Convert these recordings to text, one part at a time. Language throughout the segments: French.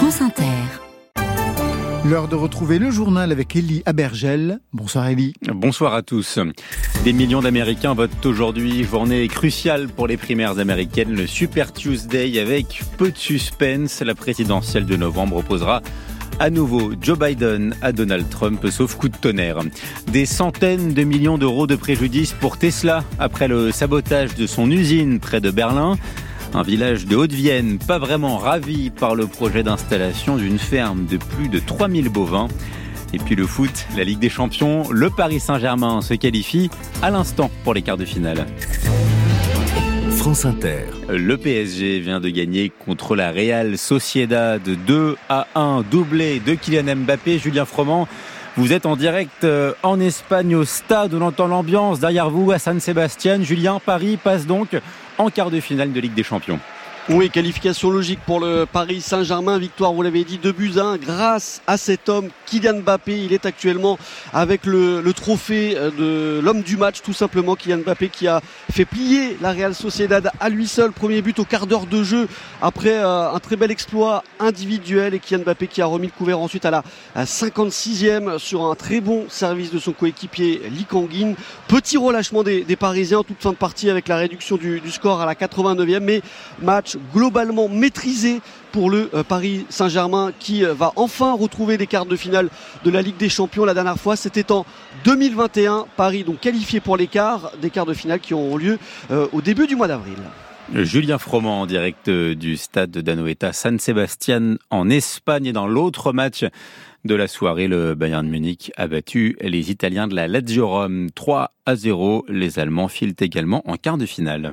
France Inter. L'heure de retrouver le journal avec Élie Abergel. Bonsoir Élie. Bonsoir à tous. Des millions d'Américains votent aujourd'hui, journée cruciale pour les primaires américaines, le Super Tuesday avec peu de suspense. La présidentielle de novembre opposera à nouveau Joe Biden à Donald Trump, sauf coup de tonnerre. Des centaines de millions d'euros de préjudice pour Tesla après le sabotage de son usine près de Berlin. Un village de Haute-Vienne, pas vraiment ravi par le projet d'installation d'une ferme de plus de 3000 bovins. Et puis le foot, la Ligue des Champions, le Paris Saint-Germain se qualifie à l'instant pour les quarts de finale. France Inter. Le PSG vient de gagner contre la Real Sociedad 2-1, doublé de Kylian Mbappé. Julien Froment, vous êtes en direct en Espagne au stade, on entend l'ambiance derrière vous à San Sebastián. Julien, Paris passe donc en quart de finale de Ligue des Champions. Oui, qualification logique pour le Paris Saint-Germain. Victoire, vous l'avez dit, 2-1 grâce à cet homme, Kylian Mbappé. Il est actuellement avec le trophée de l'homme du match, tout simplement. Kylian Mbappé qui a fait plier la Real Sociedad à lui seul. Premier but au quart d'heure de jeu après un très bel exploit individuel. Et Kylian Mbappé qui a remis le couvert ensuite à la 56e sur un très bon service de son coéquipier Lee Kang-in. Petit relâchement des Parisiens, toute fin de partie avec la réduction du score à la 89e. Mais match globalement maîtrisé pour le Paris Saint-Germain qui va enfin retrouver les quarts de finale de la Ligue des Champions. La dernière fois, c'était en 2021. Paris donc qualifié pour les quarts, des quarts de finale qui auront lieu au début du mois d'avril. Julien Froment en direct du stade d'Anoeta San Sebastián en Espagne. Et dans l'autre match de la soirée, le Bayern de Munich a battu les Italiens de la Lazio Rome 3-0. Les Allemands filent également en quart de finale.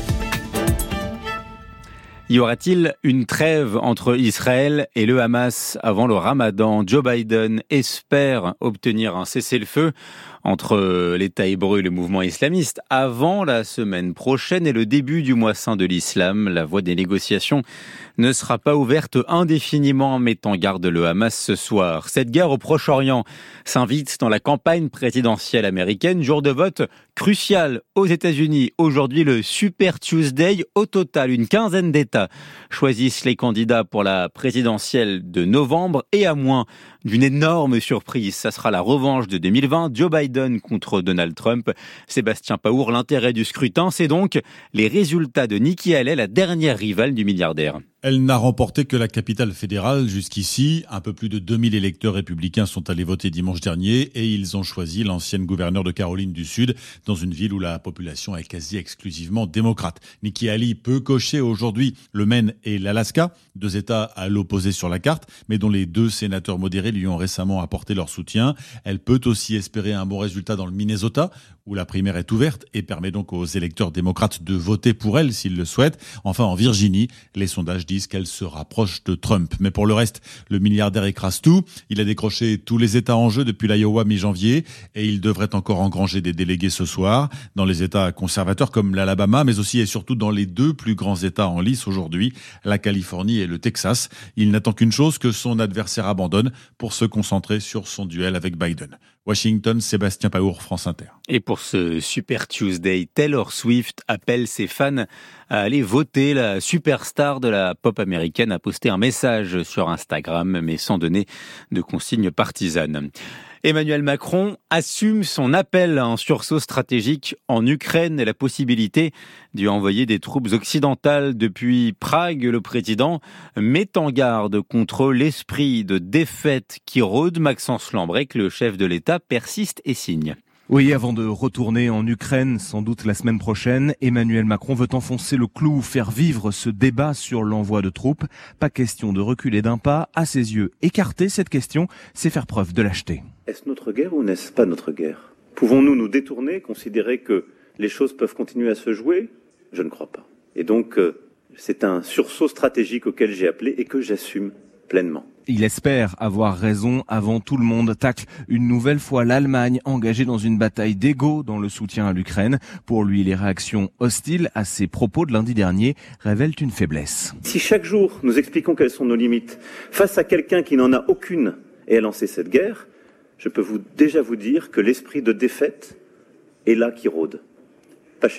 Y aura-t-il une trêve entre Israël et le Hamas avant le Ramadan ? Joe Biden espère obtenir un cessez-le-feu entre l'État hébreu et le mouvement islamiste avant la semaine prochaine et le début du mois saint de l'islam. La voie des négociations ne sera pas ouverte indéfiniment, met en garde le Hamas ce soir. Cette guerre au Proche-Orient s'invite dans la campagne présidentielle américaine, jour de vote crucial aux États-Unis. Aujourd'hui, le Super Tuesday. Au total, une quinzaine d'États choisissent les candidats pour la présidentielle de novembre et à moins d'une énorme surprise. Ça sera la revanche de 2020, Joe Biden contre Donald Trump. Sébastien Paour, l'intérêt du scrutin, c'est donc les résultats de Nikki Haley, la dernière rivale du milliardaire. Elle n'a remporté que la capitale fédérale jusqu'ici. Un peu plus de 2000 électeurs républicains sont allés voter dimanche dernier et ils ont choisi l'ancienne gouverneure de Caroline du Sud dans une ville où la population est quasi exclusivement démocrate. Nikki Haley peut cocher aujourd'hui le Maine et l'Alaska, deux États à l'opposé sur la carte, mais dont les deux sénateurs modérés lui ont récemment apporté leur soutien. Elle peut aussi espérer un bon résultat dans le Minnesota, où la primaire est ouverte et permet donc aux électeurs démocrates de voter pour elle s'ils le souhaitent. Enfin, en Virginie, les sondages disent qu'elle se rapproche de Trump. Mais pour le reste, le milliardaire écrase tout. Il a décroché tous les États en jeu depuis l'Iowa mi-janvier et il devrait encore engranger des délégués ce soir dans les États conservateurs comme l'Alabama, mais aussi et surtout dans les deux plus grands États en lice aujourd'hui, la Californie et le Texas. Il n'attend qu'une chose, que son adversaire abandonne pour se concentrer sur son duel avec Biden. Washington, Sébastien Paour, France Inter. Et pour ce Super Tuesday, Taylor Swift appelle ses fans à aller voter. La superstar de la pop américaine a posté un message sur Instagram, mais sans donner de consignes partisanes. Emmanuel Macron assume son appel à un sursaut stratégique en Ukraine et la possibilité d'y envoyer des troupes occidentales depuis Prague. Le président met en garde contre l'esprit de défaite qui rôde. Maxence Lambrec, le chef de l'État, persiste et signe. Oui, avant de retourner en Ukraine, sans doute la semaine prochaine, Emmanuel Macron veut enfoncer le clou, faire vivre ce débat sur l'envoi de troupes. Pas question de reculer d'un pas. À ses yeux, écarter cette question, c'est faire preuve de lâcheté. Est-ce notre guerre ou n'est-ce pas notre guerre ? Pouvons-nous nous détourner, considérer que les choses peuvent continuer à se jouer ? Je ne crois pas. Et donc, c'est un sursaut stratégique auquel j'ai appelé et que j'assume pleinement. Il espère avoir raison avant tout le monde. Tacle une nouvelle fois l'Allemagne engagée dans une bataille d'ego dans le soutien à l'Ukraine. Pour lui, les réactions hostiles à ses propos de lundi dernier révèlent une faiblesse. Si chaque jour nous expliquons quelles sont nos limites face à quelqu'un qui n'en a aucune et a lancé cette guerre, je peux déjà vous dire que l'esprit de défaite est là qui rôde. Pas chez nous.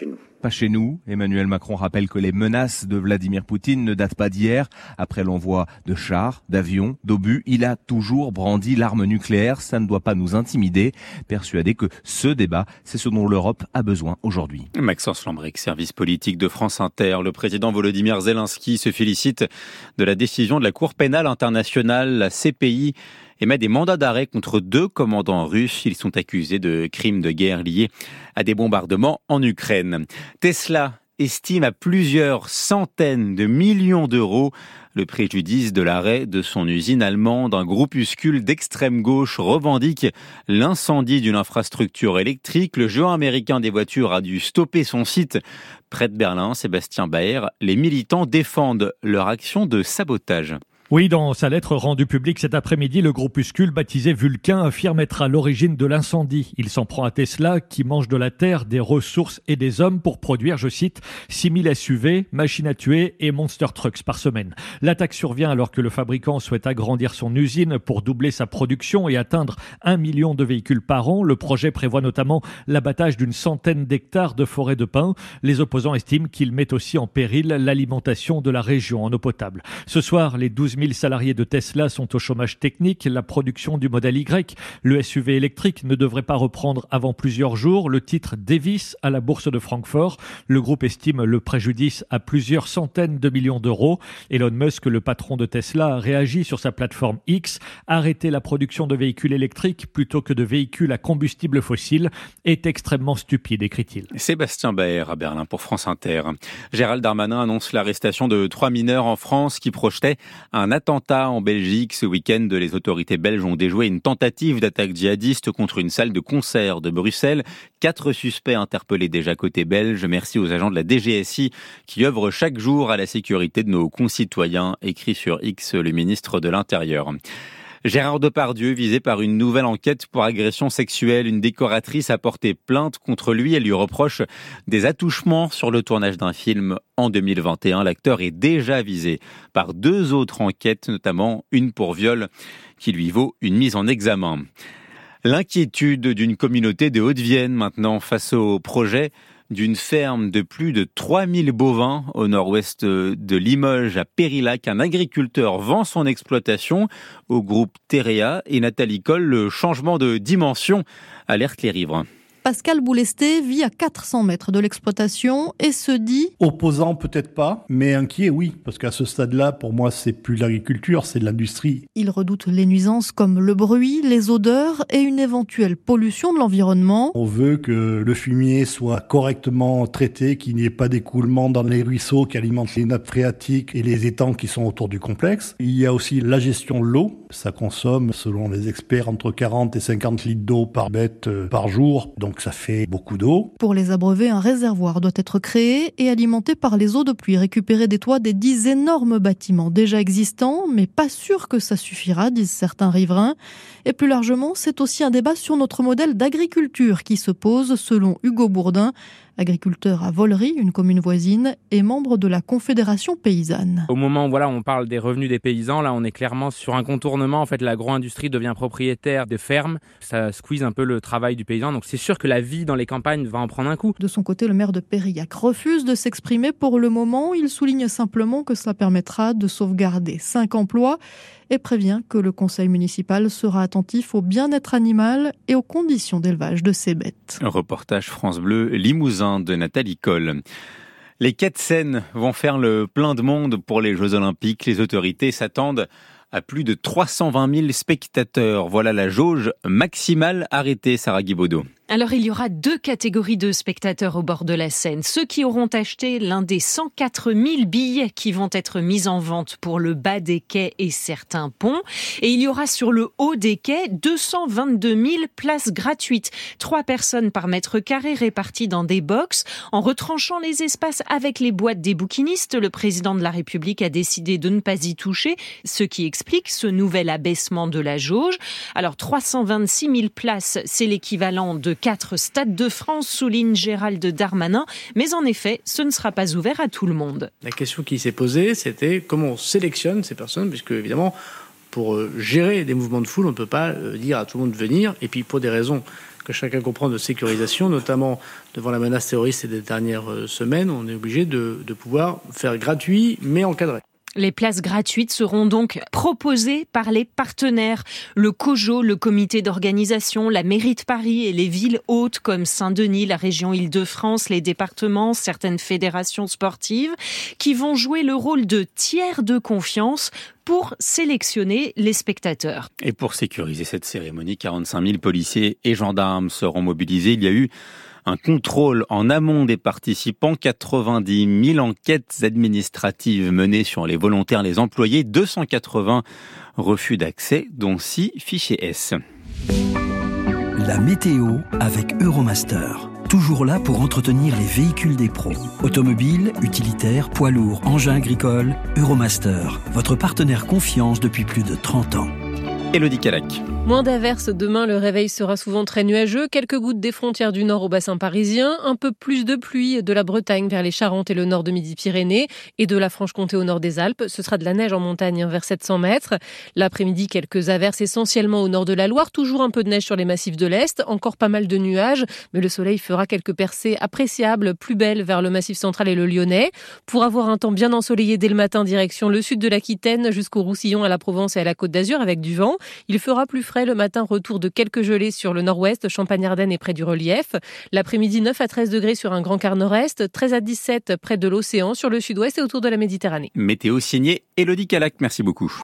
pas chez nous. Emmanuel Macron rappelle que les menaces de Vladimir Poutine ne datent pas d'hier. Après l'envoi de chars, d'avions, d'obus, il a toujours brandi l'arme nucléaire. Ça ne doit pas nous intimider. Persuadé que ce débat, c'est ce dont l'Europe a besoin aujourd'hui. Maxence Lambrec, service politique de France Inter. Le président Volodymyr Zelensky se félicite de la décision de la Cour pénale internationale, la CPI, émet des mandats d'arrêt contre 2 commandants russes. Ils sont accusés de crimes de guerre liés à des bombardements en Ukraine. Tesla estime à plusieurs centaines de millions d'euros le préjudice de l'arrêt de son usine allemande. Un groupuscule d'extrême gauche revendique l'incendie d'une infrastructure électrique. Le géant américain des voitures a dû stopper son site près de Berlin. Sébastien Baer, les militants défendent leur action de sabotage. Oui, dans sa lettre rendue publique cet après-midi, le groupuscule baptisé Vulcain affirme être à l'origine de l'incendie. Il s'en prend à Tesla qui mange de la terre, des ressources et des hommes pour produire, je cite, 6000 SUV, machines à tuer et monster trucks par semaine. L'attaque survient alors que le fabricant souhaite agrandir son usine pour doubler sa production et atteindre 1 million de véhicules par an. Le projet prévoit notamment l'abattage d'une centaine d'hectares de forêts de pins. Les opposants estiment qu'il met aussi en péril l'alimentation de la région en eau potable. Ce soir, les 12 000 salariés de Tesla sont au chômage technique. La production du modèle Y, le SUV électrique, ne devrait pas reprendre avant plusieurs jours. Le titre dévisse à la bourse de Francfort. Le groupe estime le préjudice à plusieurs centaines de millions d'euros. Elon Musk, le patron de Tesla, a réagi sur sa plateforme X. Arrêter la production de véhicules électriques plutôt que de véhicules à combustible fossile est extrêmement stupide, écrit-il. Sébastien Baer à Berlin pour France Inter. Gérald Darmanin annonce l'arrestation de 3 mineurs en France qui projetaient un attentat en Belgique. Ce week-end, les autorités belges ont déjoué une tentative d'attaque djihadiste contre une salle de concert de Bruxelles. 4 suspects interpellés déjà côté belge. Merci aux agents de la DGSI qui œuvrent chaque jour à la sécurité de nos concitoyens, écrit sur X le ministre de l'Intérieur. Gérard Depardieu, visé par une nouvelle enquête pour agression sexuelle. Une décoratrice a porté plainte contre lui. Elle lui reproche des attouchements sur le tournage d'un film en 2021. L'acteur est déjà visé par 2 autres enquêtes, notamment une pour viol qui lui vaut une mise en examen. L'inquiétude d'une communauté de Haute-Vienne maintenant face au projet d'une ferme de plus de 3000 bovins au nord-ouest de Limoges, à Périlac. Un agriculteur vend son exploitation au groupe Terea et Nathalie Coll. Le changement de dimension alerte les riverains. Pascal Boulesté vit à 400 mètres de l'exploitation et se dit... Opposant peut-être pas, mais inquiet oui, parce qu'à ce stade-là, pour moi, c'est plus l'agriculture, c'est de l'industrie. Il redoute les nuisances comme le bruit, les odeurs et une éventuelle pollution de l'environnement. On veut que le fumier soit correctement traité, qu'il n'y ait pas d'écoulement dans les ruisseaux qui alimentent les nappes phréatiques et les étangs qui sont autour du complexe. Il y a aussi la gestion de l'eau. Ça consomme, selon les experts, entre 40 et 50 litres d'eau par bête par jour. Donc ça fait beaucoup d'eau. Pour les abreuver, un réservoir doit être créé et alimenté par les eaux de pluie récupérées des toits des 10 énormes bâtiments déjà existants, mais pas sûr que ça suffira, disent certains riverains. Et plus largement, c'est aussi un débat sur notre modèle d'agriculture qui se pose, selon Hugo Bourdin, agriculteur à Vollery, une commune voisine, et membre de la Confédération paysanne. Au moment où on parle des revenus des paysans, là on est clairement sur un contournement. En fait, l'agro-industrie devient propriétaire des fermes. Ça squeeze un peu le travail du paysan. Donc c'est sûr que la vie dans les campagnes va en prendre un coup. De son côté, le maire de Périllac refuse de s'exprimer pour le moment. Il souligne simplement que cela permettra de sauvegarder 5 emplois et prévient que le conseil municipal sera attentif au bien-être animal et aux conditions d'élevage de ces bêtes. Reportage France Bleu Limousin de Nathalie Coll. Les quais de Seine vont faire le plein de monde pour les Jeux Olympiques. Les autorités s'attendent à plus de 320 000 spectateurs. Voilà la jauge maximale arrêtée, Sarah Guibaudot. Alors, il y aura 2 catégories de spectateurs au bord de la Seine. Ceux qui auront acheté l'un des 104 000 billets qui vont être mis en vente pour le bas des quais et certains ponts. Et il y aura sur le haut des quais 222 000 places gratuites. 3 personnes par mètre carré réparties dans des box. En retranchant les espaces avec les boîtes des bouquinistes, le président de la République a décidé de ne pas y toucher, ce qui explique ce nouvel abaissement de la jauge. Alors, 326 000 places, c'est l'équivalent de 4 stades de France, souligne Gérald Darmanin. Mais en effet, ce ne sera pas ouvert à tout le monde. La question qui s'est posée, c'était comment on sélectionne ces personnes, puisque évidemment, pour gérer des mouvements de foule, on ne peut pas dire à tout le monde de venir. Et puis pour des raisons que chacun comprend de sécurisation, notamment devant la menace terroriste des dernières semaines. On est obligé de pouvoir faire gratuit, mais encadré. Les places gratuites seront donc proposées par les partenaires. Le COJO, le comité d'organisation, la mairie de Paris et les villes hôtes comme Saint-Denis, la région Île-de-France, les départements, certaines fédérations sportives qui vont jouer le rôle de tiers de confiance pour sélectionner les spectateurs. Et pour sécuriser cette cérémonie, 45 000 policiers et gendarmes seront mobilisés. Il y a eu un contrôle en amont des participants, 90 000 enquêtes administratives menées sur les volontaires, les employés, 280 refus d'accès, dont 6 fichiers S. La météo avec Euromaster. Toujours là pour entretenir les véhicules des pros. Automobiles, utilitaires, poids lourds, engins agricoles, Euromaster. Votre partenaire confiance depuis plus de 30 ans. Élodie Calac. Moins d'averses demain, le réveil sera souvent très nuageux. Quelques gouttes des frontières du nord au bassin parisien. Un peu plus de pluie de la Bretagne vers les Charentes et le nord de Midi-Pyrénées et de la Franche-Comté au nord des Alpes. Ce sera de la neige en montagne vers 700 mètres. L'après-midi, quelques averses essentiellement au nord de la Loire. Toujours un peu de neige sur les massifs de l'Est. Encore pas mal de nuages, mais le soleil fera quelques percées appréciables, plus belles vers le massif central et le Lyonnais. Pour avoir un temps bien ensoleillé dès le matin, direction le sud de l'Aquitaine jusqu'au Roussillon, à la Provence et à la Côte d'Azur avec du vent. Il fera plus frais le matin, retour de quelques gelées sur le nord-ouest, Champagne-Ardenne et près du relief. L'après-midi, 9 à 13 degrés sur un grand quart nord-est, 13 à 17 près de l'océan, sur le sud-ouest et autour de la Méditerranée. Météo signée Élodie Calac, merci beaucoup.